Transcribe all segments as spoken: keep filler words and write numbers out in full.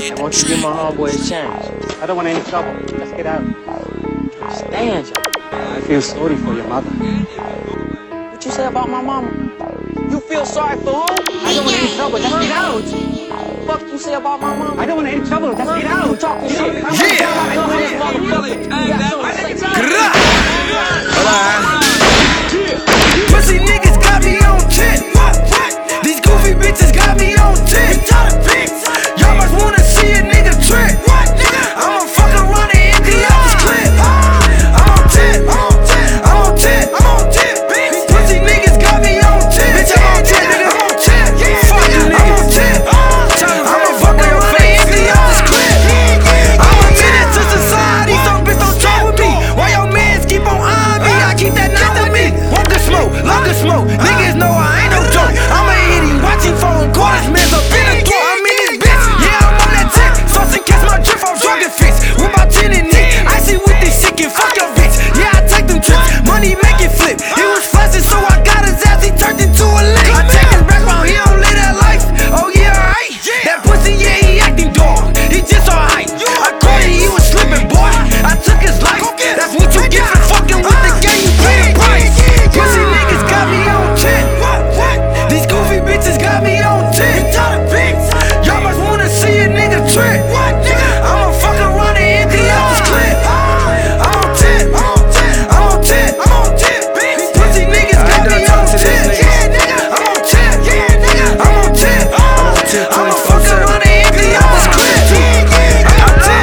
I want you to give my homeboy a chance. I don't want any trouble. Let's get out. Stand you. I feel sorry for your mother. What you say about my mama? You feel sorry for who? I don't want any trouble. Let's get out. What the fuck you say about my mama? I don't want any trouble. Let's get out. You talking shit? Pussy niggas got me on ten. These goofy bitches got me on ten. Y'all must wanna see a nigga trip. I'ma fuck around and empty out this clip. I'm on ten. I'm on ten. I'm on ten. Pussy niggas got me on ten. Bitch, I'm on ten, nigga. I'm on ten. Fuck you niggas. I'ma fuck around and empty out this clip. I'm a menace to society, so bitch don't try with me. Why your mans keep on eyeing me? I keep that nine with me. Longer smoke, longer smoke. Niggas know I ain't no joke. I'ma hit him, watch him fall in quarters, man's up in the throat. I'm in this bitch, yeah, I'm on that tip. Sauce and catch my drift, I'm drug and fix. With my tin in it, I see with this sick and fuck your bitch. Yeah, I take them trips, money make it flip. He was flashing, so I got his ass, he turned into a lick. I take his background, he don't live that life. Oh yeah, alright. That pussy, yeah, he acting dog. He just alright. I caught it, he was slipping, boy. I took his life. That's what you get for fucking with the game, you pay the price. Pussy niggas got me on ten. These goofy bitches got me on ten. Y'all must wanna see a nigga trip. I'ma fuck around and empty out this clip. I'm on ten. I'm on ten. I'm on ten. Pussy niggas got me on ten. I'm on ten. I'm on ten. I'ma fuck around and empty out this clip. I'm on ten.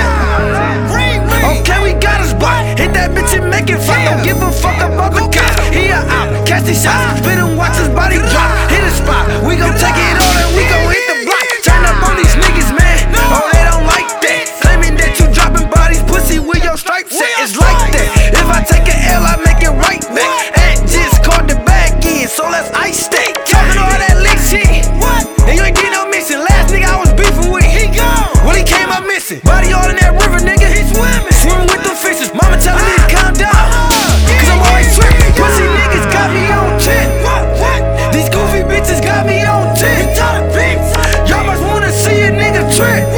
Okay, we got us block. Hit that bitch and make it fly. Don't give a fuck about the cops. He a out. Catch these shots. Spit him, watch his body drop. Hit a spot. We gon' take it all and we gon' hit the block. Turn up on these niggas, man. Oh, they don't like that. Claiming that you dropping bodies, pussy with your stripes set. It's like that. If I take an L, I make it right back. And just caught the back in, so let's ice that. Talking all that lick shit. And you ain't get no missing. Last nigga I was beefing with, he gone. Well, he came up missing. Body all in that river, nigga. He swimming. Swimming with the fishes. Mama telling me to calm down. Cause I'm always tripping. Pussy niggas got me on ten. These goofy bitches got me on ten. Y'all must wanna see a nigga trip.